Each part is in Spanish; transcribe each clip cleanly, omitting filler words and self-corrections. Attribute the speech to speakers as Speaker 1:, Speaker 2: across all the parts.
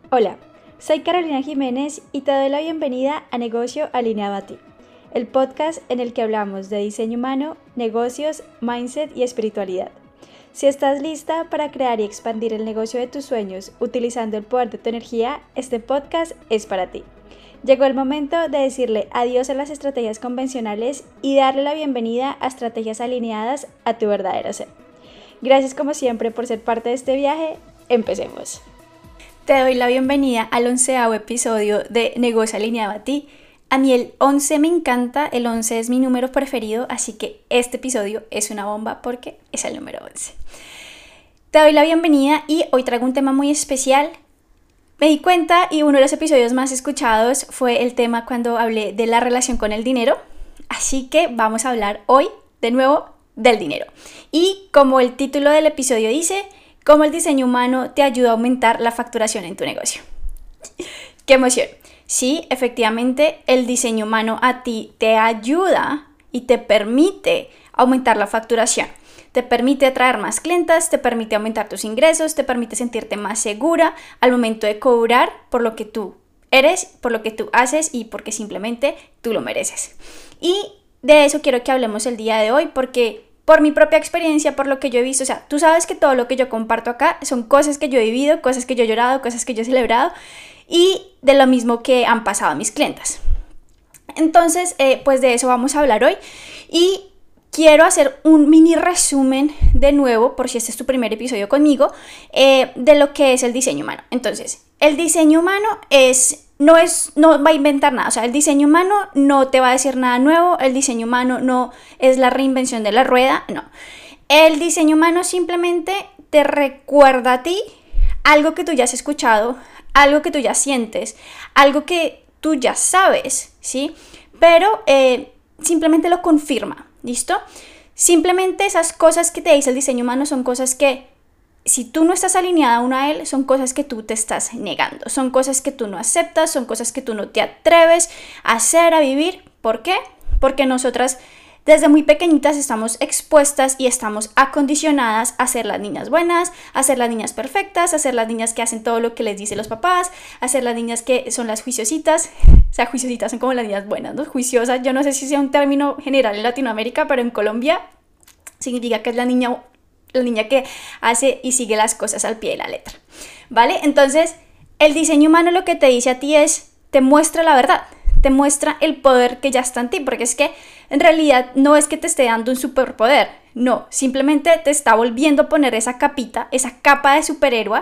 Speaker 1: Hola, soy Carolina Jiménez y te doy la bienvenida a Negocio Alineado a ti, el podcast en el que hablamos de diseño humano, negocios, mindset y espiritualidad. Si estás lista para crear y expandir el negocio de tus sueños utilizando el poder de tu energía, este podcast es para ti. Llegó el momento de decirle adiós a las estrategias convencionales y darle la bienvenida a estrategias alineadas a tu verdadero ser. Gracias como siempre por ser parte de este viaje. Empecemos. Te doy la bienvenida al 11º episodio de Negocio Alineado a ti. A mí el 11 me encanta, el 11 es mi número preferido, así que este episodio es una bomba porque es el número 11. Te doy la bienvenida y hoy traigo un tema muy especial. Me di cuenta y uno de los episodios más escuchados fue el tema cuando hablé de la relación con el dinero, así que vamos a hablar hoy de nuevo del dinero. Y como el título del episodio dice, cómo el diseño humano te ayuda a aumentar la facturación en tu negocio. ¡Qué emoción! Sí, efectivamente, el diseño humano a ti te ayuda y te permite aumentar la facturación. Te permite atraer más clientes, te permite aumentar tus ingresos, te permite sentirte más segura al momento de cobrar por lo que tú eres, por lo que tú haces y porque simplemente tú lo mereces. Y de eso quiero que hablemos el día de hoy porque por mi propia experiencia, por lo que yo he visto, o sea, tú sabes que todo lo que yo comparto acá son cosas que yo he vivido, cosas que yo he llorado, cosas que yo he celebrado y de lo mismo que han pasado a mis clientas. Entonces, pues de eso vamos a hablar hoy y quiero hacer un mini resumen de nuevo, por si este es tu primer episodio conmigo, de lo que es el diseño humano. Entonces, el diseño humano no va a inventar nada, o sea, el diseño humano no te va a decir nada nuevo, el diseño humano no es la reinvención de la rueda, no. El diseño humano simplemente te recuerda a ti algo que tú ya has escuchado, algo que tú ya sientes, algo que tú ya sabes, ¿sí? Pero simplemente lo confirma, ¿listo? Simplemente esas cosas que te dice el diseño humano son cosas que si tú no estás alineada aún a él, son cosas que tú te estás negando, son cosas que tú no aceptas, son cosas que tú no te atreves a hacer, a vivir. ¿Por qué? Porque nosotras desde muy pequeñitas estamos expuestas y estamos acondicionadas a ser las niñas buenas, a ser las niñas perfectas, a ser las niñas que hacen todo lo que les dicen los papás, a ser las niñas que son las juiciositas. O sea, juiciositas son como las niñas buenas, ¿no? Juiciosas, yo no sé si sea un término general en Latinoamérica, pero en Colombia significa que es la niña que hace y sigue las cosas al pie de la letra, ¿vale? Entonces, el diseño humano lo que te dice a ti te muestra la verdad, te muestra el poder que ya está en ti, porque es que en realidad no es que te esté dando un superpoder, no, simplemente te está volviendo a poner esa capita, esa capa de superhéroe,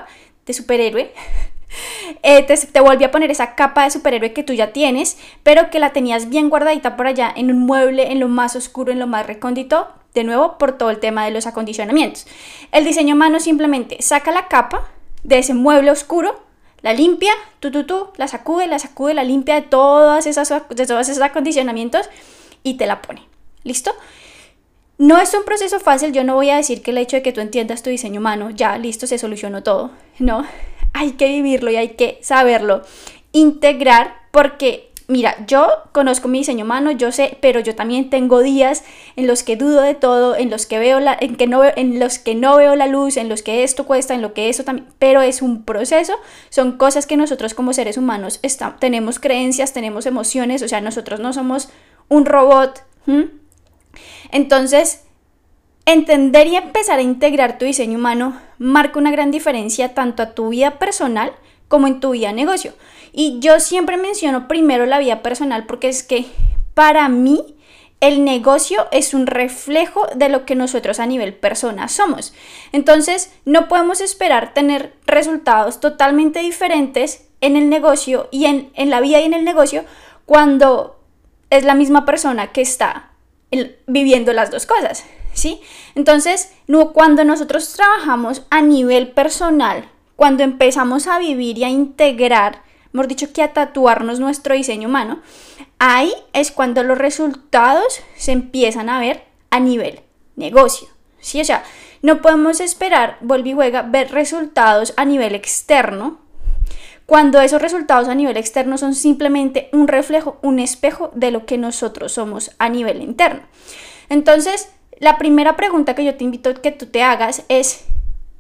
Speaker 1: te vuelve a poner esa capa de superhéroe que tú ya tienes, pero que la tenías bien guardadita por allá en un mueble, en lo más oscuro, en lo más recóndito, de nuevo por todo el tema de los acondicionamientos. El diseño humano simplemente saca la capa de ese mueble oscuro, la limpia, la sacude, la limpia de todos esos acondicionamientos y te la pone. ¿Listo? No es un proceso fácil, yo no voy a decir que el hecho de que tú entiendas tu diseño humano, ya listo, se solucionó todo. No, hay que vivirlo y hay que saberlo integrar porque mira, yo conozco mi diseño humano, yo sé, pero yo también tengo días en los que dudo de todo, en los que no veo la luz, en los que esto cuesta, en lo que eso también, pero es un proceso, son cosas que nosotros como seres humanos tenemos creencias, tenemos emociones, o sea, nosotros no somos un robot. Entonces, entender y empezar a integrar tu diseño humano marca una gran diferencia tanto a tu vida personal como en tu vida de negocio. Y yo siempre menciono primero la vida personal porque es que para mí el negocio es un reflejo de lo que nosotros a nivel persona somos. Entonces no podemos esperar tener resultados totalmente diferentes en el negocio y en la vida y en el negocio cuando es la misma persona que está viviendo las dos cosas, ¿sí? Entonces, cuando nosotros trabajamos a nivel personal, cuando empezamos a vivir y a integrar, mejor dicho, que a tatuarnos nuestro diseño humano, ahí es cuando los resultados se empiezan a ver a nivel negocio, ¿sí? O sea, no podemos esperar, vuelve y juega, ver resultados a nivel externo, cuando esos resultados a nivel externo son simplemente un reflejo, un espejo de lo que nosotros somos a nivel interno. Entonces, la primera pregunta que yo te invito a que tú te hagas es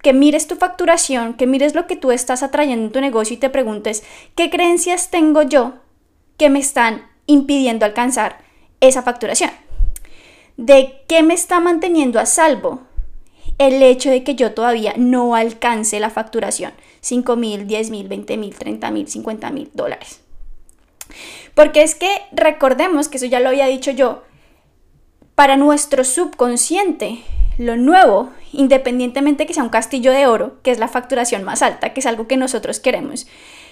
Speaker 1: que mires tu facturación, que mires lo que tú estás atrayendo en tu negocio y te preguntes, ¿qué creencias tengo yo que me están impidiendo alcanzar esa facturación? ¿De qué me está manteniendo a salvo el hecho de que yo todavía no alcance la facturación? 5,000, 10,000, 20,000, 30,000, 50,000 dólares. Porque es que recordemos que eso ya lo había dicho yo, para nuestro subconsciente, lo nuevo, independientemente que sea un castillo de oro, que es la facturación más alta, que es algo que nosotros queremos,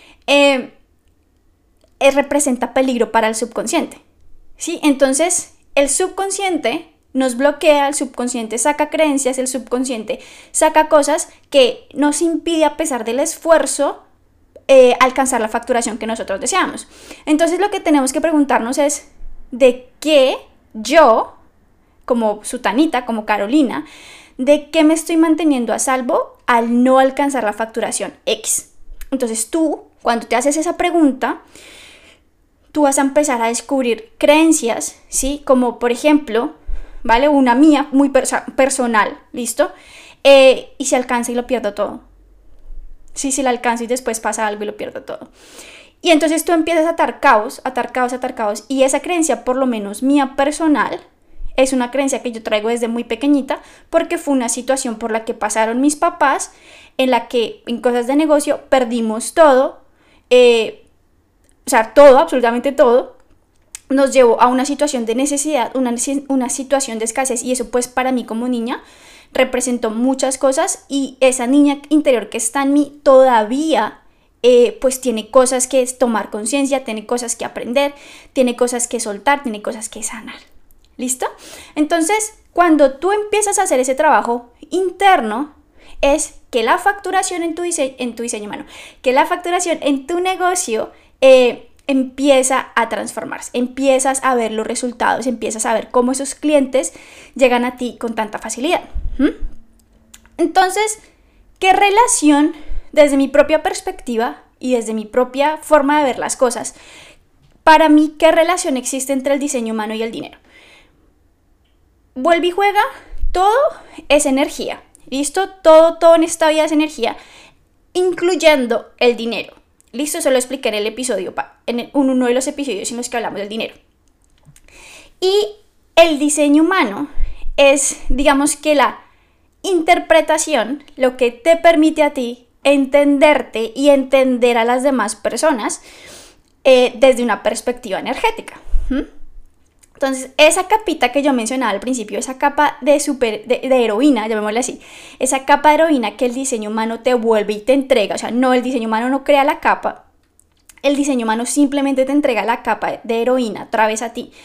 Speaker 1: representa peligro para el subconsciente, ¿sí? Entonces, el subconsciente nos bloquea, el subconsciente saca creencias, el subconsciente saca cosas que nos impide, a pesar del esfuerzo, alcanzar la facturación que nosotros deseamos. Entonces, lo que tenemos que preguntarnos es, ¿de qué yo, como Sutanita, como Carolina, de qué me estoy manteniendo a salvo al no alcanzar la facturación X? Entonces tú, cuando te haces esa pregunta, tú vas a empezar a descubrir creencias, ¿sí? Como por ejemplo, ¿vale? Una mía muy personal, ¿listo? Y se alcanza y lo pierdo todo. Sí, si la alcanzo y después pasa algo y lo pierdo todo. Y entonces tú empiezas a atar caos, y esa creencia, por lo menos mía personal, es una creencia que yo traigo desde muy pequeñita porque fue una situación por la que pasaron mis papás, en la que en cosas de negocio perdimos todo, todo, absolutamente todo, nos llevó a una situación de necesidad, una situación de escasez, y eso pues para mí como niña representó muchas cosas, y esa niña interior que está en mí todavía pues tiene cosas que tomar conciencia, tiene cosas que aprender, tiene cosas que soltar, tiene cosas que sanar. ¿Listo? Entonces, cuando tú empiezas a hacer ese trabajo interno, es que la facturación en tu diseño humano, que la facturación en tu negocio empieza a transformarse, empiezas a ver los resultados, empiezas a ver cómo esos clientes llegan a ti con tanta facilidad. Entonces, ¿qué relación, desde mi propia perspectiva y desde mi propia forma de ver las cosas, para mí, qué relación existe entre el diseño humano y el dinero? Vuelve y juega, todo es energía, ¿listo? Todo en esta vida es energía, incluyendo el dinero, ¿listo? Eso lo expliqué en el episodio, en uno de los episodios en los que hablamos del dinero. Y el diseño humano es, digamos que la interpretación, lo que te permite a ti entenderte y entender a las demás personas desde una perspectiva energética. Entonces, esa capita que yo mencionaba al principio, esa capa de heroína, llamémosla así, esa capa de heroína que el diseño humano te vuelve y te entrega, o sea, no, el diseño humano no crea la capa, el diseño humano simplemente te entrega la capa de heroína otra vez a ti.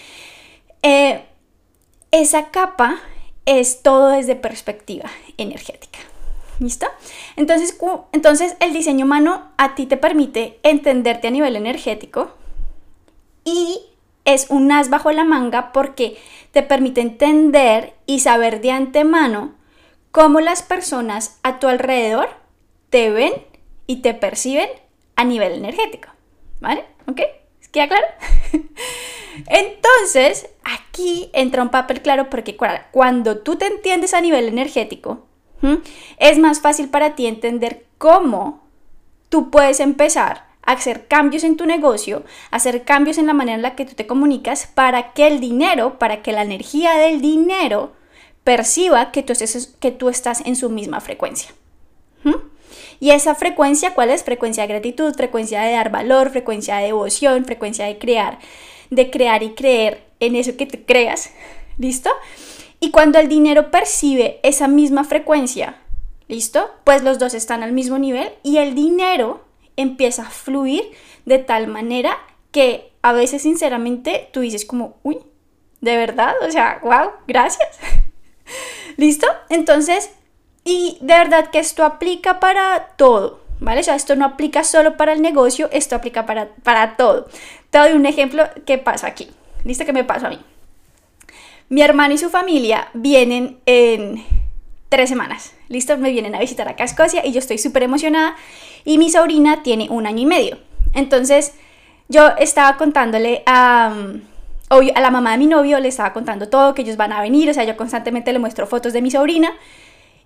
Speaker 1: Esa capa es todo desde perspectiva energética. ¿Listo? Entonces, el diseño humano a ti te permite entenderte a nivel energético, y es un as bajo la manga porque te permite entender y saber de antemano cómo las personas a tu alrededor te ven y te perciben a nivel energético. ¿Vale? ¿Ok? ¿Queda claro? Entonces, aquí entra un papel claro, porque cuando tú te entiendes a nivel energético, es más fácil para ti entender cómo tú puedes empezar a hacer cambios en tu negocio, hacer cambios en la manera en la que tú te comunicas, para que la energía del dinero perciba que tú estás en su misma frecuencia. Y esa frecuencia, ¿cuál es? Frecuencia de gratitud, frecuencia de dar valor, frecuencia de devoción, frecuencia de crear y creer en eso que te creas. ¿Listo? Y cuando el dinero percibe esa misma frecuencia, ¿listo? Pues los dos están al mismo nivel y el dinero empieza a fluir de tal manera que a veces, sinceramente, tú dices como, uy, ¿de verdad? O sea, wow, gracias. ¿Listo? Entonces, y de verdad que esto aplica para todo, ¿vale? O sea, esto no aplica solo para el negocio, esto aplica para todo. Te doy un ejemplo que pasa aquí. ¿Listo? ¿Qué me pasa a mí? Mi hermano y su familia vienen en 3 semanas. ¿Listo? Me vienen a visitar acá a Escocia y yo estoy súper emocionada. Y mi sobrina tiene 1 año y medio. Entonces, yo estaba contándole a la mamá de mi novio, le estaba contando todo, que ellos van a venir. O sea, yo constantemente le muestro fotos de mi sobrina.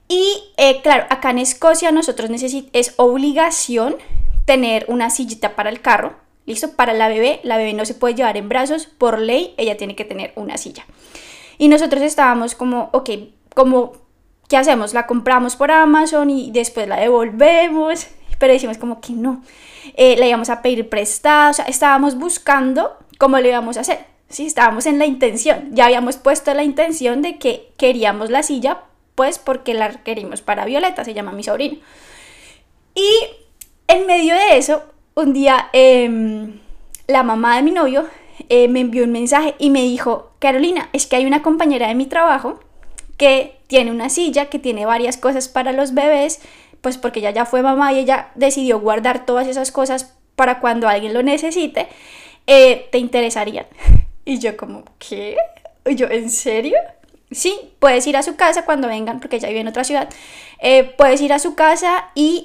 Speaker 1: Y claro, acá en Escocia nosotros es obligación tener una sillita para el carro, ¿listo? Para la bebé no se puede llevar en brazos, por ley ella tiene que tener una silla. Y nosotros estábamos como, ok, ¿qué hacemos? ¿La compramos por Amazon y después la devolvemos? Pero decimos como que no, la íbamos a pedir prestada, o sea, estábamos buscando cómo lo íbamos a hacer, ¿sí? Estábamos en la intención, ya habíamos puesto la intención de que queríamos la silla, pues porque la queríamos para Violeta, se llama mi sobrino. Y en medio de eso, un día la mamá de mi novio me envió un mensaje y me dijo, Carolina, es que hay una compañera de mi trabajo que tiene una silla, que tiene varias cosas para los bebés, pues porque ella ya fue mamá y ella decidió guardar todas esas cosas para cuando alguien lo necesite, ¿te interesarían? Y yo como, ¿qué? Y yo, ¿en serio? Sí, puedes ir a su casa cuando vengan, porque ella vive en otra ciudad, puedes ir a su casa y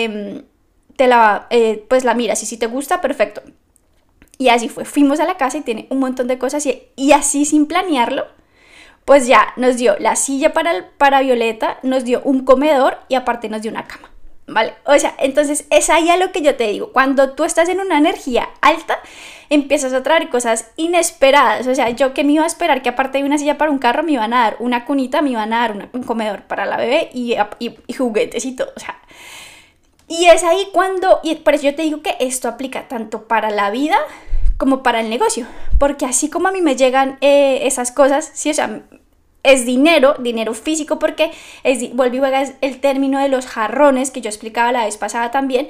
Speaker 1: pues la miras y si te gusta, perfecto. Y así fue, fuimos a la casa y tiene un montón de cosas y así sin planearlo, pues ya nos dio la silla para Violeta, nos dio un comedor y aparte nos dio una cama, ¿vale? O sea, entonces es ahí a lo que yo te digo, cuando tú estás en una energía alta, empiezas a traer cosas inesperadas. O sea, yo que me iba a esperar que aparte de una silla para un carro me iban a dar una cunita, me iban a dar un comedor para la bebé y juguetes y todo, o sea. Y es ahí y por eso yo te digo que esto aplica tanto para la vida como para el negocio, porque así como a mí me llegan esas cosas, sí, o sea, es dinero físico, porque vuelvo y juega el término de los jarrones que yo explicaba la vez pasada también,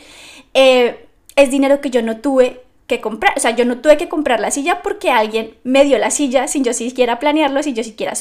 Speaker 1: es dinero que yo no tuve que comprar, o sea, yo no tuve que comprar la silla porque alguien me dio la silla sin yo siquiera planearlo, sin yo siquiera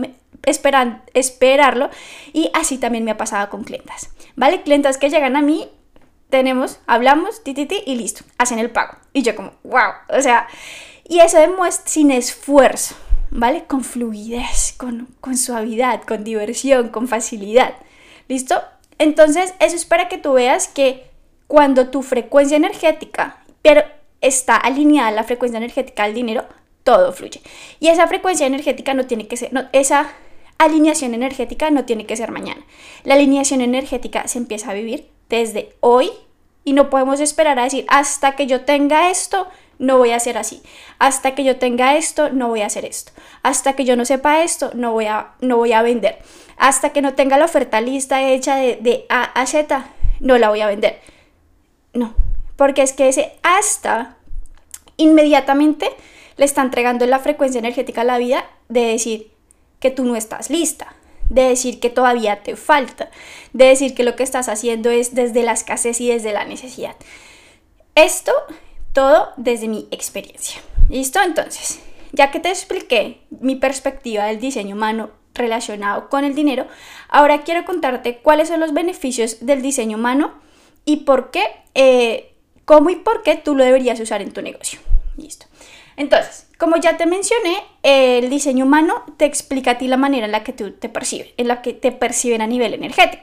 Speaker 1: esperarlo, y así también me ha pasado con clientas, ¿vale? Clientas que llegan a mí, hablamos, y listo, hacen el pago. Y yo como, wow, o sea, y eso demuestra sin esfuerzo, ¿vale? Con fluidez, con suavidad, con diversión, con facilidad, ¿listo? Entonces, eso es para que tú veas que cuando tu frecuencia energética, pero está alineada la frecuencia energética al dinero, todo fluye. Y esa frecuencia energética no tiene que ser, esa alineación energética no tiene que ser mañana. La alineación energética se empieza a vivir desde hoy y no podemos esperar a decir hasta que yo tenga esto no voy a hacer así, hasta que yo tenga esto no voy a hacer esto, hasta que yo no sepa esto no voy a vender, hasta que no tenga la oferta lista hecha de A a Z no la voy a vender. No, porque es que ese hasta inmediatamente le está entregando la frecuencia energética a la vida de decir que tú no estás lista, de decir que todavía te falta, de decir que lo que estás haciendo es desde la escasez y desde la necesidad. Esto todo desde mi experiencia. ¿Listo? Entonces, ya que te expliqué mi perspectiva del diseño humano relacionado con el dinero, ahora quiero contarte cuáles son los beneficios del diseño humano y por qué, cómo y por qué tú lo deberías usar en tu negocio. Listo. Entonces, como ya te mencioné, el diseño humano te explica a ti la manera en la que tú te percibes, en la que te perciben a nivel energético.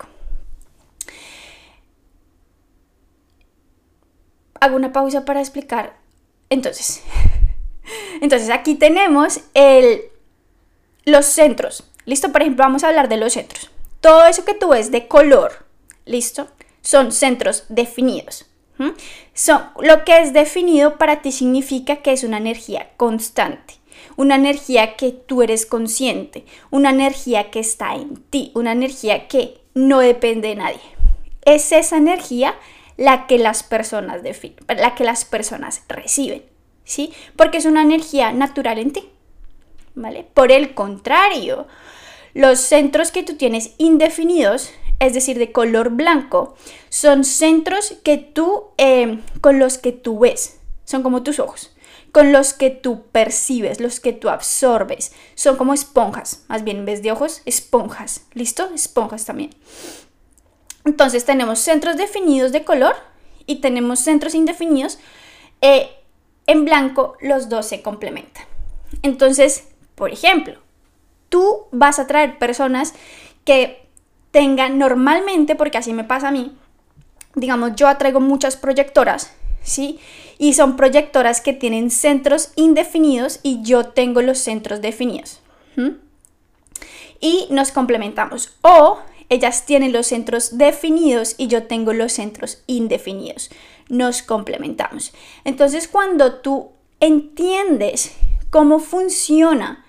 Speaker 1: Hago una pausa para explicar. Entonces aquí tenemos los centros. ¿Listo? Por ejemplo, vamos a hablar de los centros. Todo eso que tú ves de color, ¿listo? Son centros definidos. Lo que es definido para ti significa que es una energía constante, una energía que tú eres consciente, una energía que está en ti, una energía que no depende de nadie. Es esa energía la que las personas definen, la que las personas reciben, ¿sí? Porque es una energía natural en ti, ¿vale? Por el contrario, los centros que tú tienes indefinidos, es decir, de color blanco, son centros que con los que tú ves, son como tus ojos, con los que tú percibes, los que tú absorbes, son como esponjas, más bien en vez de ojos, esponjas, ¿listo? Esponjas también. Entonces tenemos centros definidos de color y tenemos centros indefinidos, en blanco los dos se complementan. Entonces, por ejemplo, tú vas a traer personas que tengan normalmente, porque así me pasa a mí, digamos, yo atraigo muchas proyectoras, ¿sí? Y son proyectoras que tienen centros indefinidos y yo tengo los centros definidos. Y nos complementamos. O Ellas tienen los centros definidos y yo tengo los centros indefinidos. Nos complementamos. Entonces, cuando tú entiendes cómo funciona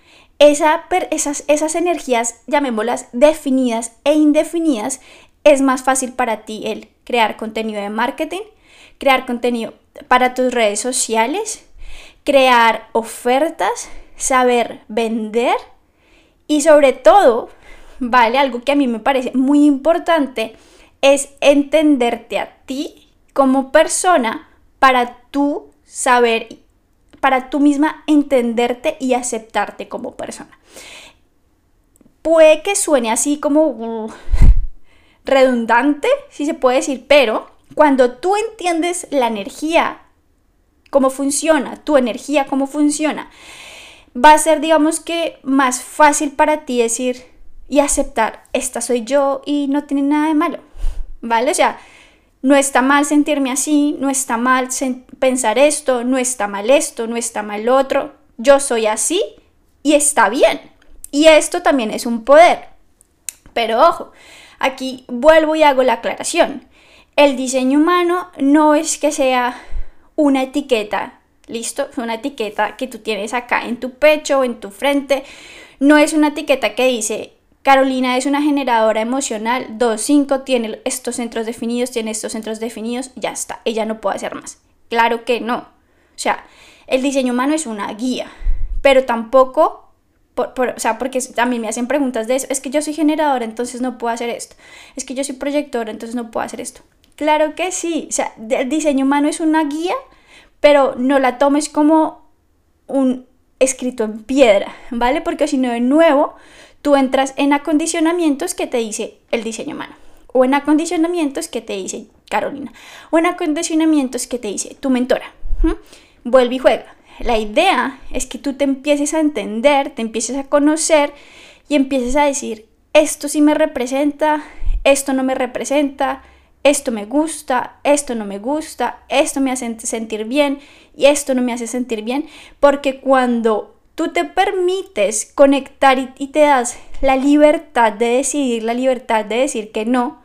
Speaker 1: esas energías, llamémoslas definidas e indefinidas, es más fácil para ti el crear contenido de marketing, crear contenido para tus redes sociales, crear ofertas, saber vender y sobre todo, ¿vale? Algo que a mí me parece muy importante es entenderte a ti como persona para tú saber, para tú misma entenderte y aceptarte como persona. Puede que suene así como redundante, si se puede decir, pero cuando tú entiendes la energía, cómo funciona, tu energía, cómo funciona, va a ser, digamos que, más fácil para ti decir y aceptar, esta soy yo y no tiene nada de malo, ¿vale? O sea, no está mal sentirme así, no está mal pensar esto, no está mal esto, no está mal otro, yo soy así y está bien. Y esto también es un poder. Pero ojo, aquí vuelvo y hago la aclaración. El diseño humano no es que sea una etiqueta, ¿listo? Es una etiqueta que tú tienes acá en tu pecho o en tu frente. No es una etiqueta que dice, Carolina es una generadora emocional, 2.5, tiene estos centros definidos, ya está, ella no puede hacer más. Claro que no. O sea, el diseño humano es una guía, pero tampoco... o sea, porque también me hacen preguntas de eso, es que yo soy generadora, entonces no puedo hacer esto, es que yo soy proyectora, entonces no puedo hacer esto. Claro que sí, o sea, el diseño humano es una guía, pero no la tomes como un escrito en piedra, ¿vale? Porque si no, de nuevo, tú entras en acondicionamientos que te dice el diseño humano, o en acondicionamientos que te dice Carolina, o en acondicionamientos que te dice tu mentora. Vuelve y juega. La idea es que tú te empieces a entender, te empieces a conocer y empieces a decir, esto sí me representa, esto no me representa, esto me gusta, esto no me gusta, esto me hace sentir bien y esto no me hace sentir bien, porque cuando tú te permites conectar y te das la libertad de decidir, la libertad de decir que no,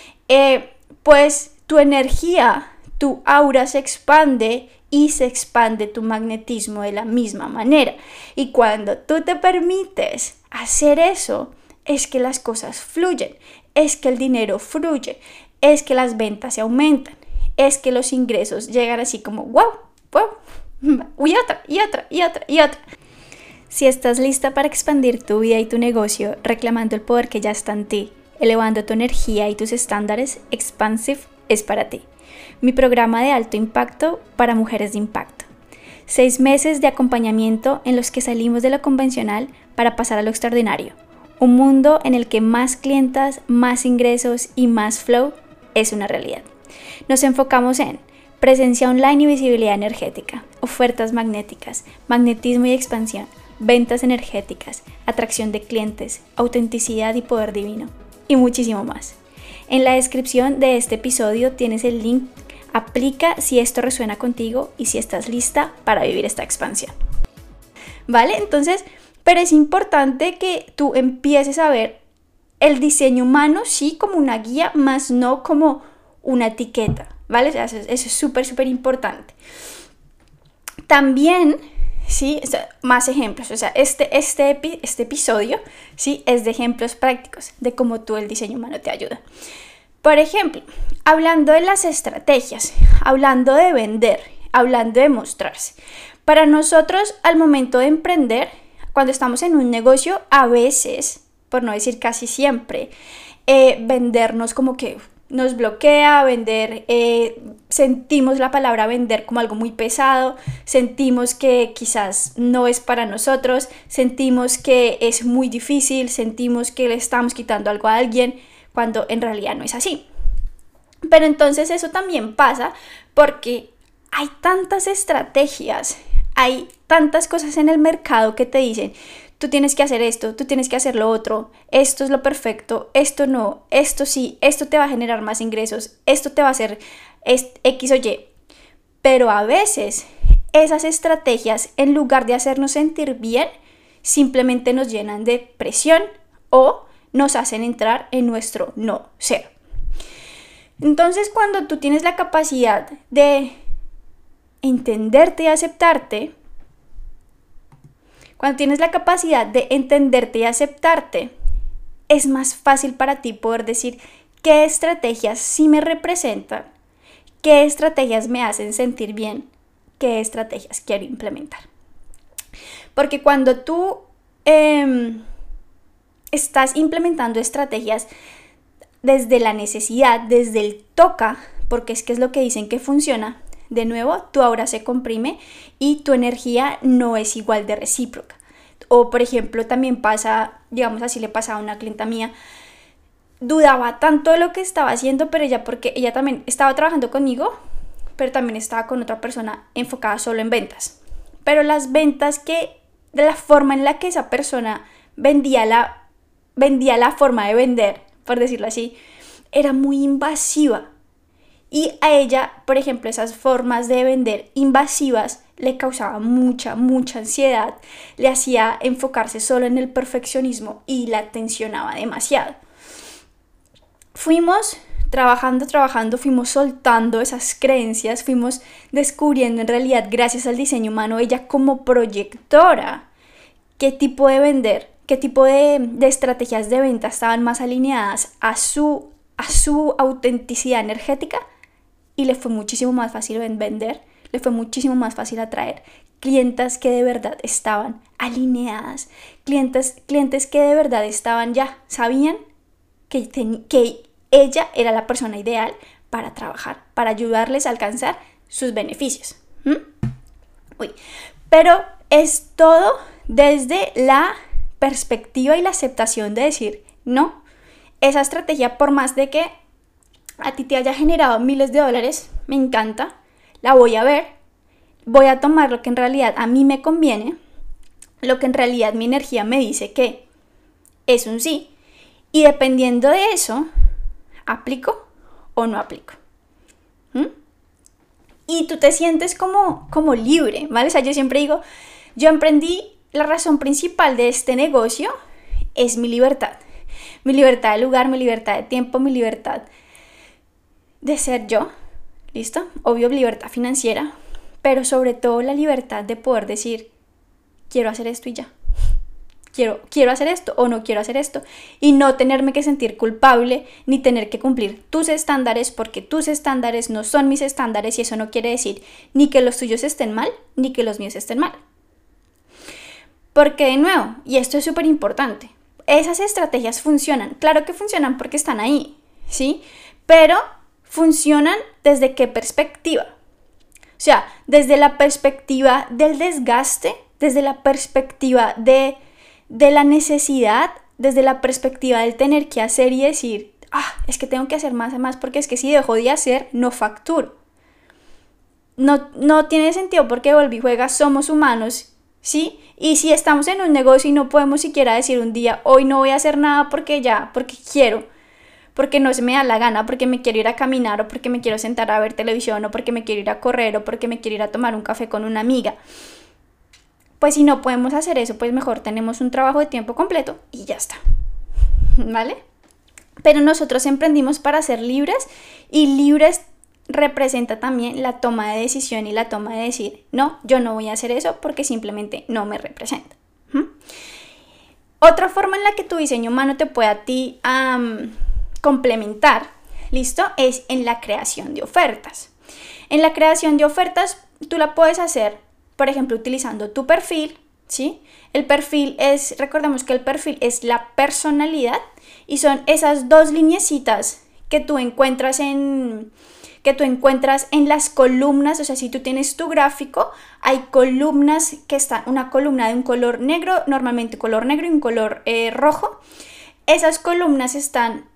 Speaker 1: pues tu energía, tu aura se expande y se expande tu magnetismo de la misma manera. Y cuando tú te permites hacer eso, es que las cosas fluyen, es que el dinero fluye, es que las ventas se aumentan, es que los ingresos llegan así como wow, y otra. Si estás lista para expandir tu vida y tu negocio, reclamando el poder que ya está en ti, elevando tu energía y tus estándares, Expansive es para ti. Mi programa de alto impacto para mujeres de impacto. 6 meses de acompañamiento en los que salimos de lo convencional para pasar a lo extraordinario. Un mundo en el que más clientas, más ingresos y más flow es una realidad. Nos enfocamos en presencia online y visibilidad energética, ofertas magnéticas, magnetismo y expansión, ventas energéticas, atracción de clientes, autenticidad y poder divino, y muchísimo más. En la descripción de este episodio tienes el link. Aplica si esto resuena contigo y si estás lista para vivir esta expansión. ¿Vale? Entonces, pero es importante que tú empieces a ver el diseño humano sí como una guía, más no como una etiqueta, ¿vale? O sea, eso es súper importante. También, sí, más ejemplos, o sea, este episodio, sí, es de ejemplos prácticos de cómo tú el diseño humano te ayuda. Por ejemplo, hablando de las estrategias, hablando de vender, hablando de mostrarse. Para nosotros, al momento de emprender, cuando estamos en un negocio, a veces, por no decir casi siempre, vendernos como que nos bloquea, vender, sentimos la palabra vender como algo muy pesado, sentimos que quizás no es para nosotros, sentimos que es muy difícil, sentimos que le estamos quitando algo a alguien, cuando en realidad no es así. Pero entonces eso también pasa porque hay tantas estrategias, hay tantas cosas en el mercado que te dicen, tú tienes que hacer esto, tú tienes que hacer lo otro, esto es lo perfecto, esto no, esto sí, esto te va a generar más ingresos, esto te va a hacer X o Y. Pero a veces esas estrategias, en lugar de hacernos sentir bien, simplemente nos llenan de presión o nos hacen entrar en nuestro no ser. Entonces, cuando tú tienes la capacidad de entenderte y aceptarte, es más fácil para ti poder decir qué estrategias sí me representan, qué estrategias me hacen sentir bien, qué estrategias quiero implementar. Porque cuando tú estás implementando estrategias desde la necesidad, desde el toca, porque es que es lo que dicen que funciona, de nuevo, tu aura se comprime y tu energía no es igual de recíproca. O, por ejemplo, también pasa, digamos así le pasaba a una clienta mía, dudaba tanto de lo que estaba haciendo, pero porque ella también estaba trabajando conmigo, pero también estaba con otra persona enfocada solo en ventas. Pero las ventas de la forma en la que esa persona vendía la forma de vender, por decirlo así, era muy invasiva. Y a ella, por ejemplo, esas formas de vender invasivas le causaban mucha ansiedad, le hacía enfocarse solo en el perfeccionismo y la tensionaba demasiado. Fuimos trabajando, fuimos soltando esas creencias, fuimos descubriendo en realidad, gracias al diseño humano, ella como proyectora, qué tipo de vender, qué tipo de estrategias de venta estaban más alineadas a su autenticidad energética, y le fue muchísimo más fácil vender, le fue muchísimo más fácil atraer clientas que de verdad estaban alineadas, clientes que de verdad sabían que ella era la persona ideal para trabajar, para ayudarles a alcanzar sus beneficios. Pero es todo desde la perspectiva y la aceptación de decir, no, esa estrategia, por más de que a ti te haya generado miles de dólares, me encanta, la voy a ver, voy a tomar lo que en realidad a mí me conviene, lo que en realidad mi energía me dice que es un sí, y dependiendo de eso, aplico o no aplico. Y tú te sientes como libre, ¿vale? O sea, yo siempre digo, yo emprendí, la razón principal de este negocio es mi libertad de lugar, mi libertad de tiempo, mi libertad de ser yo, ¿listo? Obvio, libertad financiera, pero sobre todo la libertad de poder decir, quiero hacer esto y ya. Quiero hacer esto o no quiero hacer esto, y no tenerme que sentir culpable ni tener que cumplir tus estándares, porque tus estándares no son mis estándares, y eso no quiere decir ni que los tuyos estén mal ni que los míos estén mal. Porque de nuevo, y esto es súper importante, esas estrategias funcionan, claro que funcionan porque están ahí, ¿sí? Pero funcionan desde qué perspectiva. O sea, desde la perspectiva del desgaste, desde la perspectiva de la necesidad, desde la perspectiva del tener que hacer y decir, es que tengo que hacer más y más, porque es que si dejo de hacer, no facturo. No tiene sentido, porque volví juega, somos humanos, ¿sí? Y si estamos en un negocio y no podemos siquiera decir un día, hoy no voy a hacer nada porque quiero, porque no se me da la gana, porque me quiero ir a caminar, o porque me quiero sentar a ver televisión, o porque me quiero ir a correr, o porque me quiero ir a tomar un café con una amiga. Pues si no podemos hacer eso, pues mejor tenemos un trabajo de tiempo completo y ya está, ¿vale? Pero nosotros emprendimos para ser libres, y libres representa también la toma de decisión y la toma de decir, no, yo no voy a hacer eso porque simplemente no me representa. Otra forma en la que tu diseño humano te puede a ti complementar, ¿listo? Es en la creación de ofertas. En la creación de ofertas tú la puedes hacer, por ejemplo, utilizando tu perfil, ¿sí? Recordemos que el perfil es la personalidad, y son esas dos lineecitas que tú encuentras en las columnas. O sea, si tú tienes tu gráfico, hay columnas que están, una columna de un color negro, normalmente color negro, y un color rojo. En esas columnas están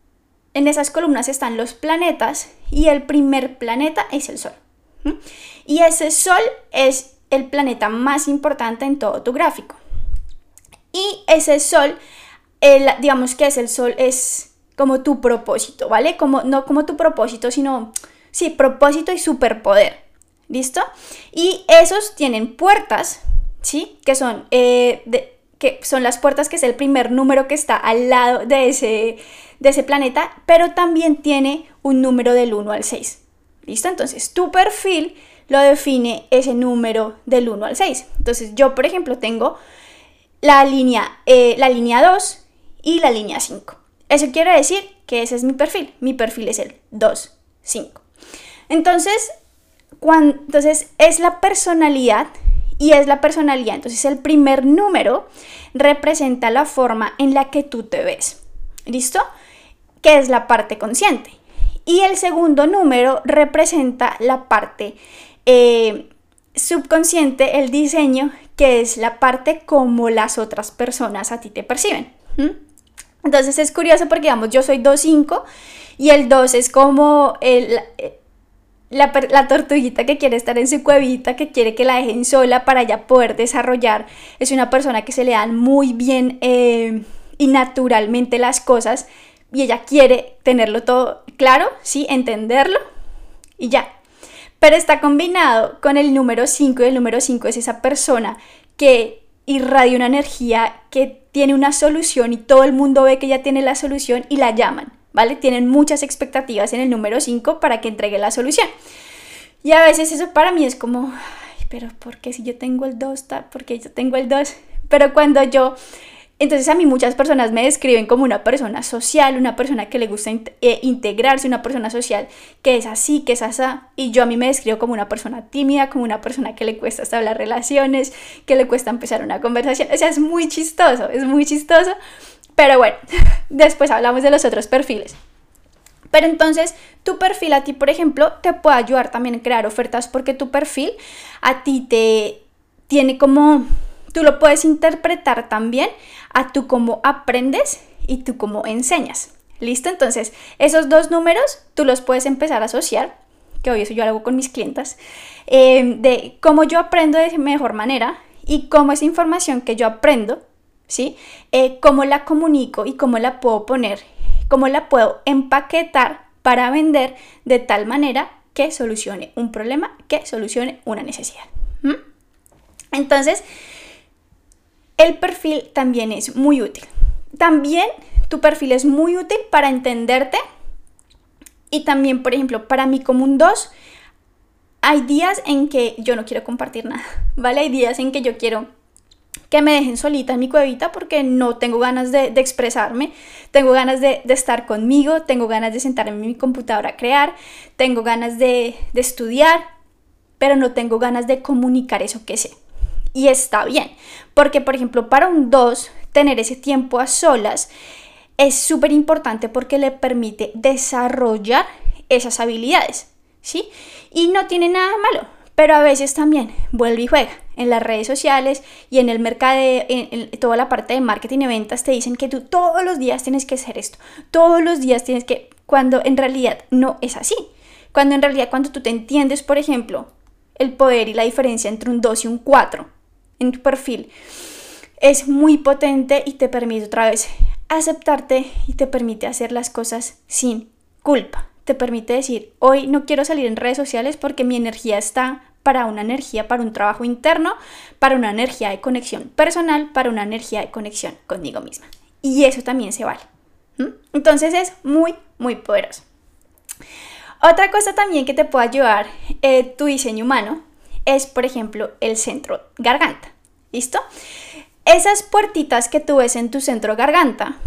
Speaker 1: los planetas, y el primer planeta es el Sol. Y ese Sol es el planeta más importante en todo tu gráfico. Y ese Sol, digamos que el Sol es como tu propósito, ¿vale? No como tu propósito, sino, sí, propósito y superpoder, ¿listo? Y esos tienen puertas, ¿sí? Que que son las puertas, que es el primer número que está al lado de ese planeta, pero también tiene un número del 1 al 6. ¿Listo? Entonces tu perfil lo define ese número del 1 al 6. Entonces yo, por ejemplo, tengo la línea 2 y la línea 5. Eso quiere decir que ese es mi perfil. Mi perfil es el 2, 5. Entonces es la personalidad, y es la personalidad. Entonces el primer número representa la forma en la que tú te ves. ¿Listo? Que es la parte consciente. Y el segundo número representa la parte subconsciente, el diseño, que es la parte como las otras personas a ti te perciben. Entonces es curioso porque, digamos, yo soy 2-5 y el 2 es como la tortuguita que quiere estar en su cuevita, que quiere que la dejen sola para ya poder desarrollar. Es una persona que se le dan muy bien y naturalmente las cosas, y ella quiere tenerlo todo claro, ¿sí? Entenderlo y ya. Pero está combinado con el número 5, y el número 5 es esa persona que irradia una energía, que tiene una solución y todo el mundo ve que ella tiene la solución y la llaman, ¿vale? Tienen muchas expectativas en el número 5 para que entregue la solución. Y a veces eso para mí es como, ay, pero ¿por qué si yo tengo el 2? ¿Por qué yo tengo el 2? Pero entonces a mí muchas personas me describen como una persona social, una persona que le gusta integrarse, una persona social que es así, que es asá, y yo a mí me describo como una persona tímida, como una persona que le cuesta establecer relaciones, que le cuesta empezar una conversación. O sea, es muy chistoso, pero bueno, después hablamos de los otros perfiles. Pero entonces tu perfil a ti, por ejemplo, te puede ayudar también a crear ofertas, porque tu perfil a ti te tiene como... Tú lo puedes interpretar también a tú cómo aprendes y tú cómo enseñas. ¿Listo? Entonces, esos dos números tú los puedes empezar a asociar, que hoy eso yo lo hago con mis clientas, de cómo yo aprendo de mejor manera y cómo esa información que yo aprendo, ¿sí? Cómo la comunico y cómo la puedo poner, cómo la puedo empaquetar para vender de tal manera que solucione un problema, que solucione una necesidad. Entonces, el perfil también es muy útil. También tu perfil es muy útil para entenderte, y también, por ejemplo, para mí como un 2, hay días en que yo no quiero compartir nada, ¿vale? Hay días en que yo quiero que me dejen solita en mi cuevita porque no tengo ganas de expresarme, tengo ganas de estar conmigo, tengo ganas de sentarme en mi computadora a crear, tengo ganas de estudiar, pero no tengo ganas de comunicar eso que sé. Y está bien, porque por ejemplo para un 2 tener ese tiempo a solas es súper importante porque le permite desarrollar esas habilidades, ¿sí? Y no tiene nada malo, pero a veces también vuelve y juega. En las redes sociales y en el mercadeo, en toda la parte de marketing y ventas te dicen que tú todos los días tienes que hacer esto, todos los días tienes que, cuando en realidad no es así. Cuando en realidad cuando tú te entiendes, por ejemplo, el poder y la diferencia entre un 2 y un 4 en tu perfil, es muy potente y te permite otra vez aceptarte y te permite hacer las cosas sin culpa. Te permite decir, hoy no quiero salir en redes sociales porque mi energía está para una energía, para un trabajo interno, para una energía de conexión personal, para una energía de conexión conmigo misma. Y eso también se vale. Entonces es muy, muy poderoso. Otra cosa también que te puede ayudar tu diseño humano es, por ejemplo, el centro garganta. ¿Listo? Esas puertitas que tú ves en tu centro garganta,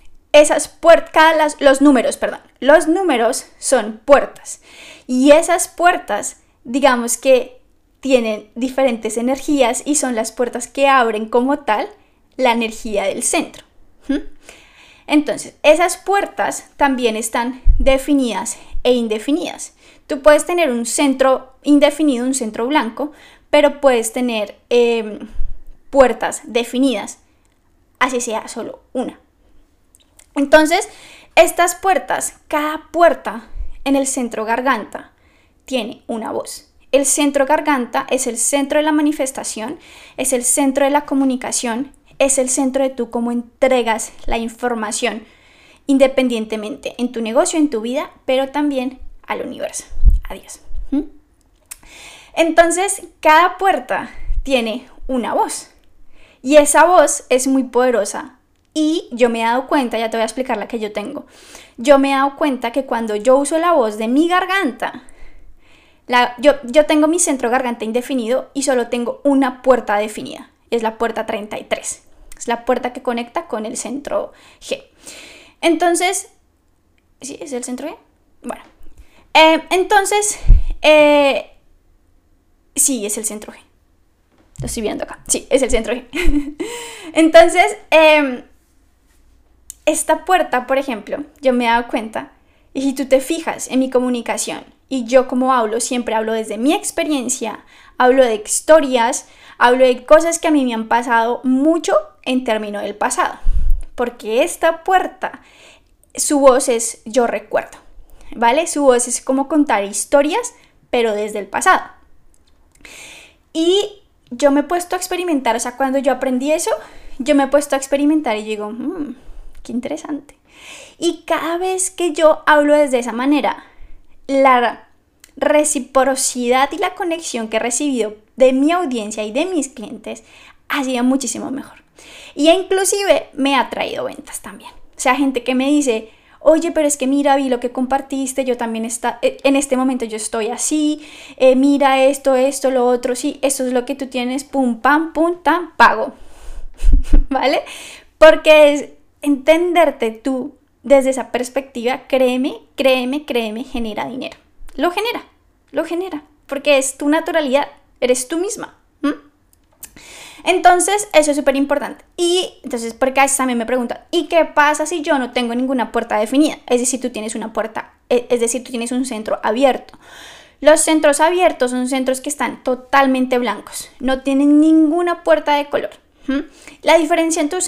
Speaker 1: los números son puertas. Y esas puertas, digamos que tienen diferentes energías y son las puertas que abren como tal la energía del centro. Entonces, esas puertas también están definidas e indefinidas. Tú puedes tener un centro indefinido, un centro blanco, pero puedes tener puertas definidas, así sea solo una. Entonces, estas puertas, cada puerta en el centro garganta tiene una voz. El centro garganta es el centro de la manifestación, es el centro de la comunicación, es el centro de tú cómo entregas la información independientemente en tu negocio, en tu vida, pero también al universo, a Dios. Entonces, cada puerta tiene una voz Y esa voz es muy poderosa. Y yo me he dado cuenta, ya te voy a explicar la que yo tengo. Yo me he dado cuenta que cuando yo uso la voz de mi garganta, yo tengo mi centro garganta indefinido y solo tengo una puerta definida. Es la puerta 33. Es la puerta que conecta con el centro G. Entonces, ¿sí es el centro G? Bueno. Sí, es el centro G. Lo estoy viendo acá. Sí, es el centro G. Entonces, esta puerta, por ejemplo, yo me he dado cuenta, y si tú te fijas en mi comunicación, y yo como hablo, siempre hablo desde mi experiencia, hablo de historias, hablo de cosas que a mí me han pasado mucho en términos del pasado. Porque esta puerta, su voz es yo recuerdo, ¿vale? Su voz es como contar historias, pero desde el pasado. Y yo me he puesto a experimentar, o sea, cuando yo aprendí eso, yo me he puesto a experimentar y digo, qué interesante. Y cada vez que yo hablo desde esa manera, la reciprocidad y la conexión que he recibido de mi audiencia y de mis clientes ha sido muchísimo mejor. Y inclusive me ha traído ventas también. O sea, gente que me dice, oye, pero es que mira, vi lo que compartiste, yo también en este momento yo estoy así, mira esto, lo otro, sí, esto es lo que tú tienes, pum, pam, pum, tam, pago. ¿Vale? Porque es entenderte tú desde esa perspectiva, créeme, genera dinero. Lo genera, porque es tu naturalidad, eres tú misma. Entonces, eso es súper importante. Y entonces, porque a veces también me preguntan, ¿y qué pasa si yo no tengo ninguna puerta definida? Es decir, tú tienes una puerta, es decir, tú tienes un centro abierto. Los centros abiertos son centros que están totalmente blancos, no tienen ninguna puerta de color. La diferencia entre un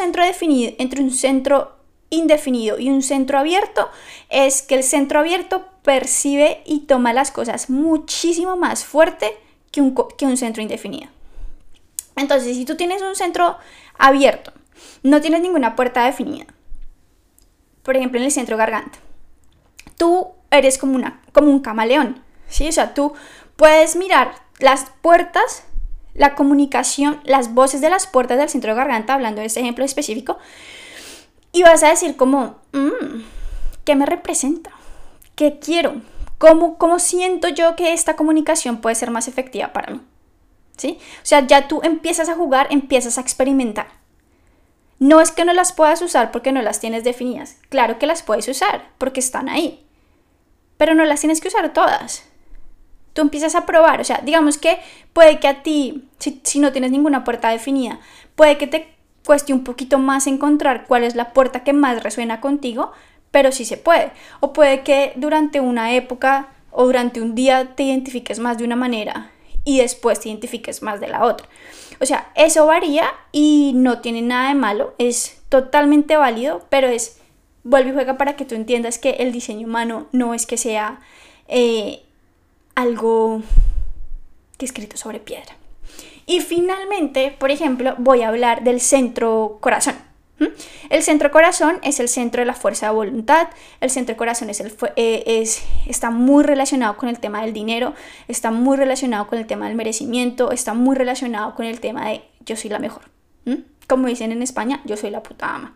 Speaker 1: centro indefinido y un centro abierto es que el centro abierto percibe y toma las cosas muchísimo más fuerte que un centro indefinido. Entonces, si tú tienes un centro abierto, no tienes ninguna puerta definida, por ejemplo en el centro garganta, tú eres como un camaleón, ¿sí? O sea, tú puedes mirar las puertas, la comunicación, las voces de las puertas del centro garganta, hablando de este ejemplo específico, y vas a decir como, ¿qué me representa? ¿Qué quiero? ¿Cómo siento yo que esta comunicación puede ser más efectiva para mí? ¿Sí? O sea, ya tú empiezas a jugar, empiezas a experimentar. No es que no las puedas usar porque no las tienes definidas. Claro que las puedes usar porque están ahí. Pero no las tienes que usar todas. Tú empiezas a probar. O sea, digamos que puede que a ti, si no tienes ninguna puerta definida, puede que te cueste un poquito más encontrar cuál es la puerta que más resuena contigo, pero sí se puede. O puede que durante una época o durante un día te identifiques más de una manera y después te identifiques más de la otra. O sea, eso varía y no tiene nada de malo, es totalmente válido, pero vuelve y juega para que tú entiendas que el diseño humano no es que sea algo que escrito sobre piedra. Y finalmente, por ejemplo, voy a hablar del centro corazón. El centro corazón es el centro de la fuerza de voluntad. El centro corazón está muy relacionado con el tema del dinero, está muy relacionado con el tema del merecimiento, está muy relacionado con el tema de yo soy la mejor. Como dicen en España, yo soy la puta ama.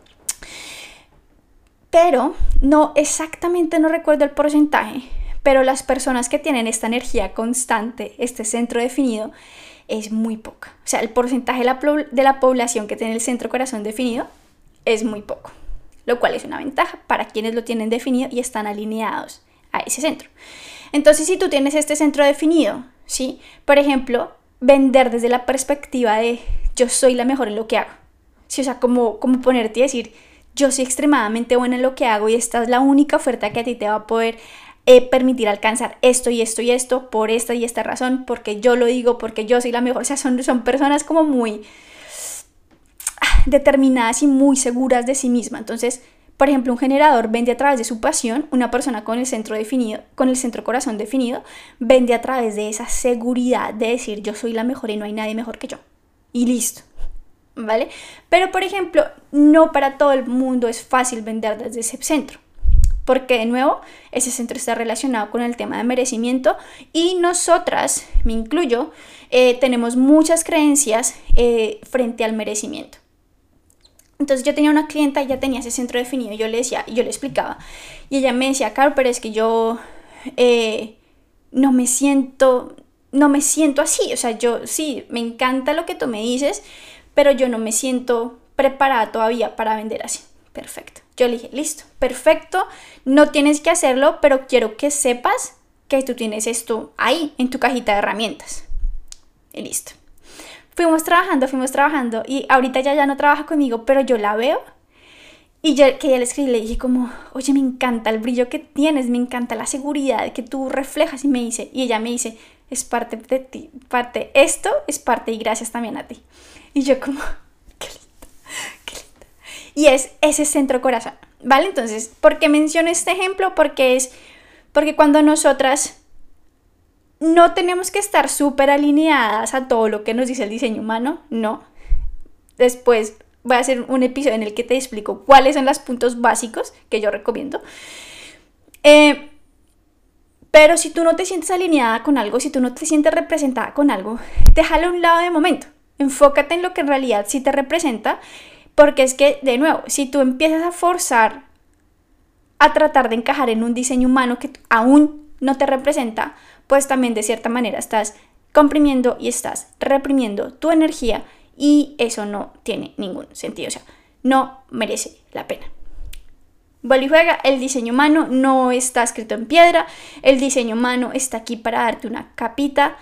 Speaker 1: Pero no recuerdo el porcentaje, pero las personas que tienen esta energía constante, este centro definido, es muy poca. O sea, el porcentaje de la población que tiene el centro corazón definido es muy poco, lo cual es una ventaja para quienes lo tienen definido y están alineados a ese centro. Entonces, si tú tienes este centro definido, ¿sí? Por ejemplo, vender desde la perspectiva de yo soy la mejor en lo que hago, ¿sí? O sea, como ponerte y decir yo soy extremadamente buena en lo que hago y esta es la única oferta que a ti te va a poder permitir alcanzar esto y esto y esto por esta y esta razón, porque yo lo digo, porque yo soy la mejor. O sea, son personas como muy determinadas y muy seguras de sí misma. Entonces, por ejemplo, un generador vende a través de su pasión, una persona con el centro definido, con el centro corazón definido, vende a través de esa seguridad de decir yo soy la mejor y no hay nadie mejor que yo. Y listo. ¿Vale? Pero, por ejemplo, no para todo el mundo es fácil vender desde ese centro. porque de nuevo ese centro está relacionado con el tema de merecimiento y nosotras, me incluyo, tenemos muchas creencias frente al merecimiento. Entonces yo tenía una clienta, ella tenía ese centro definido, yo le decía, yo le explicaba y ella me decía, Caro, pero es que yo no me siento así, o sea, yo sí, me encanta lo que tú me dices, pero yo no me siento preparada todavía para vender así. Perfecto. Yo le dije, listo, perfecto, no tienes que hacerlo, pero quiero que sepas que tú tienes esto ahí, en tu cajita de herramientas. Y listo. Fuimos trabajando y ahorita ya no trabaja conmigo, pero yo la veo y yo que ya le escribí, le dije como, oye, me encanta el brillo que tienes, me encanta la seguridad que tú reflejas y ella me dice, es parte de ti, esto es parte y gracias también a ti. Y yo como, qué lindo. Y es ese centro corazón, ¿vale? Entonces, ¿por qué menciono este ejemplo? Porque cuando nosotras no tenemos que estar súper alineadas a todo lo que nos dice el diseño humano, no. Después voy a hacer un episodio en el que te explico cuáles son los puntos básicos que yo recomiendo. Pero si tú no te sientes alineada con algo, si tú no te sientes representada con algo, déjalo a un lado de momento. Enfócate en lo que en realidad sí te representa, porque es que, de nuevo, si tú empiezas a forzar a tratar de encajar en un diseño humano que aún no te representa, pues también de cierta manera estás comprimiendo y estás reprimiendo tu energía y eso no tiene ningún sentido, o sea, no merece la pena. Vuelve y juega, el diseño humano no está escrito en piedra, el diseño humano está aquí para darte una capa,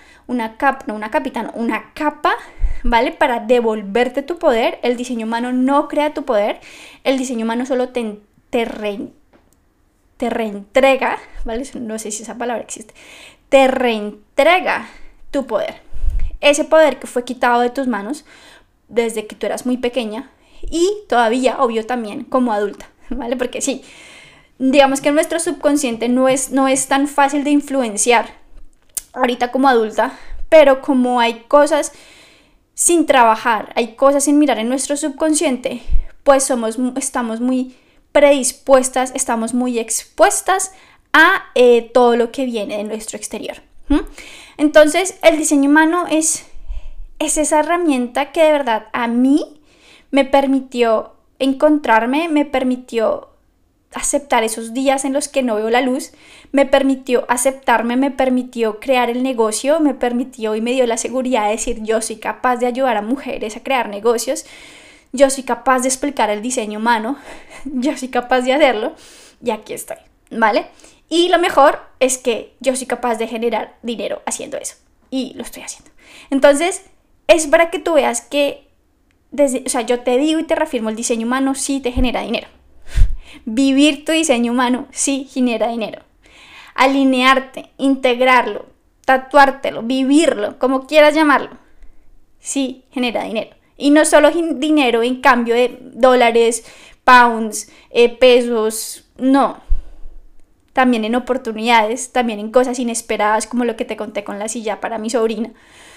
Speaker 1: ¿vale? Para devolverte tu poder. El diseño humano no crea tu poder, el diseño humano solo te reentrega, ¿vale? No sé si esa palabra existe, te reentrega tu poder. Ese poder que fue quitado de tus manos desde que tú eras muy pequeña y todavía, obvio, también como adulta, ¿vale? Porque sí, digamos que nuestro subconsciente no es tan fácil de influenciar ahorita como adulta, pero como hay cosas sin trabajar, hay cosas sin mirar en nuestro subconsciente, pues estamos muy predispuestas, estamos muy expuestas a todo lo que viene de nuestro exterior. Entonces, el diseño humano es esa herramienta que de verdad a mí me permitió encontrarme, me permitió aceptar esos días en los que no veo la luz, me permitió aceptarme, me permitió crear el negocio, me permitió y me dio la seguridad de decir, yo soy capaz de ayudar a mujeres a crear negocios, yo soy capaz de explicar el diseño humano, yo soy capaz de hacerlo y aquí estoy, ¿vale? Y lo mejor es que yo soy capaz de generar dinero haciendo eso y lo estoy haciendo. Entonces, es para que tú veas que, yo te digo y te reafirmo, el diseño humano sí te genera dinero. Vivir tu diseño humano sí genera dinero. Alinearte, integrarlo, tatuártelo, vivirlo, como quieras llamarlo, sí genera dinero. Y no solo dinero en cambio de dólares, pounds, pesos, no. También en oportunidades, también en cosas inesperadas como lo que te conté con la silla para mi sobrina.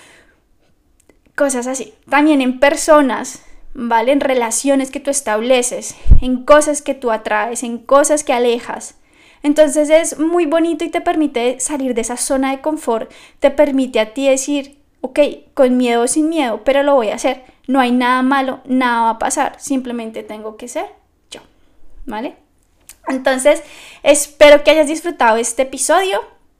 Speaker 1: Cosas así. También en personas, ¿vale? En relaciones que tú estableces, en cosas que tú atraes, en cosas que alejas. Entonces es muy bonito y te permite salir de esa zona de confort, te permite a ti decir, ok, con miedo o sin miedo, pero lo voy a hacer. No hay nada malo, nada va a pasar, simplemente tengo que ser yo, ¿vale? Entonces, espero que hayas disfrutado este episodio.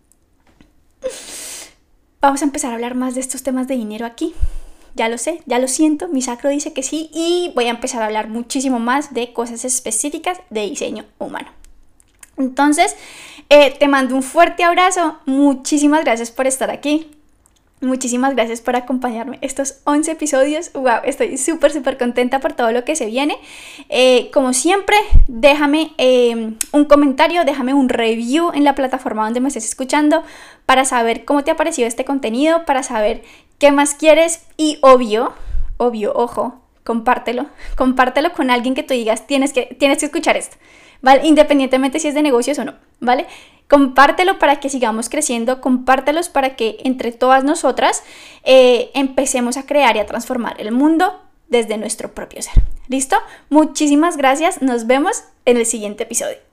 Speaker 1: Vamos a empezar a hablar más de estos temas de dinero aquí. Ya lo sé, ya lo siento, mi sacro dice que sí y voy a empezar a hablar muchísimo más de cosas específicas de diseño humano. Entonces, te mando un fuerte abrazo, muchísimas gracias por estar aquí. Muchísimas gracias por acompañarme estos 11 episodios. Wow, estoy súper contenta por todo lo que se viene. Como siempre, déjame un comentario, déjame un review en la plataforma donde me estés escuchando para saber cómo te ha parecido este contenido, para saber qué más quieres y obvio, ojo, compártelo con alguien que tú digas, tienes que escuchar esto, ¿vale? Independientemente si es de negocios o no, ¿vale? Compártelo para que sigamos creciendo, compártelos para que entre todas nosotras empecemos a crear y a transformar el mundo desde nuestro propio ser. ¿Listo? Muchísimas gracias, nos vemos en el siguiente episodio.